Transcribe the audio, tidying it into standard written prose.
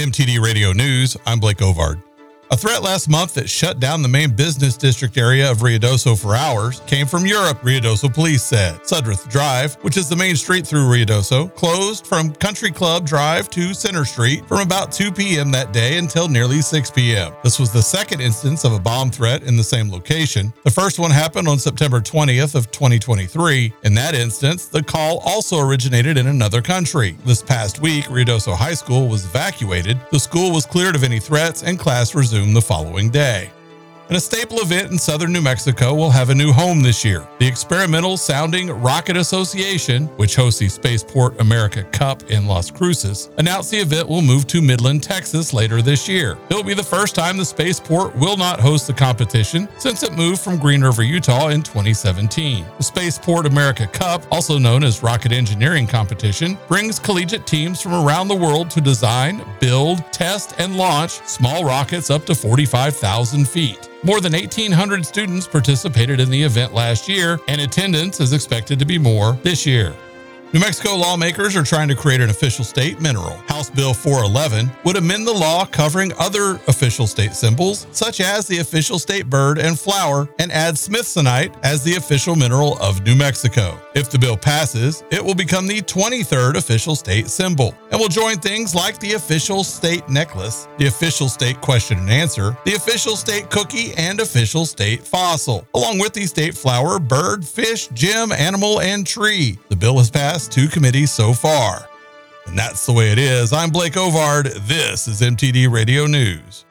MTD Radio News, I'm Blake Ovard. A threat last month that shut down the main business district area of Ruidoso for hours came from Europe, Ruidoso police said. Sudworth Drive, which is the main street through Ruidoso, closed from Country Club Drive to Center Street from about 2 p.m. that day until nearly 6 p.m. This was the second instance of a bomb threat in the same location. The first one happened on September 20th of 2023. In that instance, the call also originated in another country. This past week, Ruidoso High School was evacuated. The school was cleared of any threats and class resumed the following day. And a staple event in southern New Mexico will have a new home this year. The experimental sounding Rocket Association, which hosts the Spaceport America Cup in Las Cruces, announced the event will move to Midland, Texas later this year. It will be the first time the Spaceport will not host the competition since it moved from Green River, Utah in 2017. The Spaceport America Cup, also known as Rocket Engineering Competition, brings collegiate teams from around the world to design, build, test, and launch small rockets up to 45,000 feet. More than 1,800 students participated in the event last year, and attendance is expected to be more this year. New Mexico lawmakers are trying to create an official state mineral. House Bill 411 would amend the law covering other official state symbols, such as the official state bird and flower, and add smithsonite as the official mineral of New Mexico. If the bill passes, it will become the 23rd official state symbol and will join things like the official state necklace, the official state question and answer, the official state cookie, and official state fossil, along with the state flower, bird, fish, gem, animal, and tree. The bill has passed 2 committees so far. And that's the way it is. I'm Blake Ovard. This is MTD Radio News.